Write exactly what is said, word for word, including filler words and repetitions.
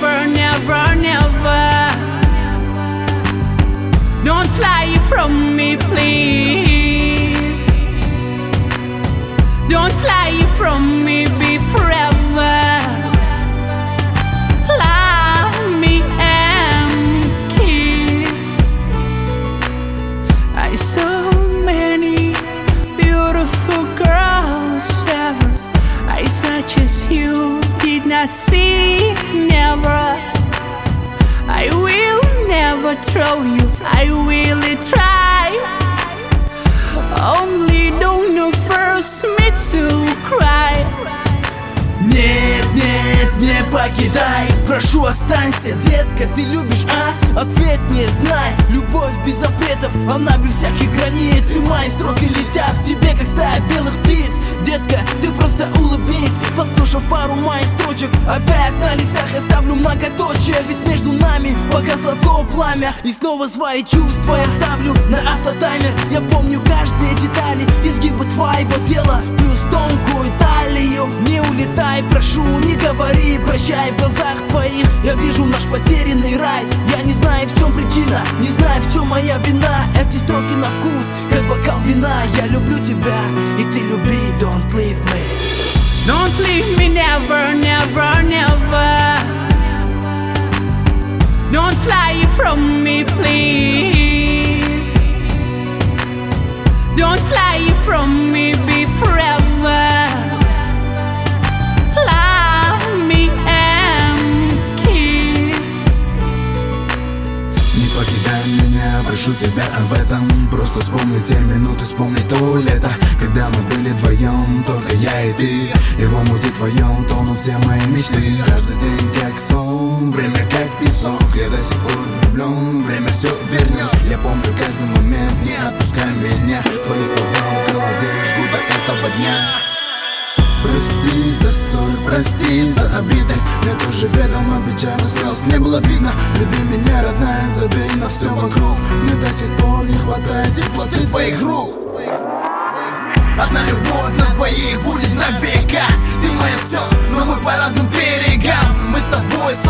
never, never, never. Don't fly from me, please. Don't fly from me, be forever. Love me and kiss. I saw many beautiful girls ever. I such as you did not see, never. I will never throw you, I really try. Only don't know first me to cry. Нет, нет, не покидай, прошу останься, детка, ты любишь, а? Ответь мне, знай, любовь без запретов, она без всяких границ. И мои строки летят к тебе, как стая белых птиц. Детка, ты просто улыбнись, послушав пару моих строчек. Опять на листах оставлю многоточие, ведь между нами погасло то пламя. И снова свои чувства я ставлю на автотаймер. Я помню каждые детали, изгибы твоего тела, плюс тонкую талию. Не улетай, прошу, не говори прощай, в глазах твоих я вижу наш потерянный рай. Я не знаю, в чем причина, не знаю, в чем моя вина. Эти строки на вкус, как бокал вина. Я люблю тебя, и ты люби, don't leave me. Don't leave me, never, never, never. Don't fly from me, please. Don't fly from me, be forever. Love me and kiss. Не покидай меня, прошу тебя об этом. Просто вспомни те минуты, вспомни то лето, когда мы были вдвоем, только я и ты. И в омуте твоем тонут все мои мечты. Каждый день как сон, время как песок. Я до сих пор влюблен, время все вернет. Я помню каждый момент, не отпускай меня. Твои слова в голове жгут до этого дня. Прости за ссоры, прости за обиды. Мне тоже ведомо, печально слез не было видно. Люби меня, родная, забей на все вокруг. Мне до сих пор не хватает теплоты твоих рук. Одна любовь на двоих будет навека. Ты моя все, но мы по разным берегам. Мы с тобой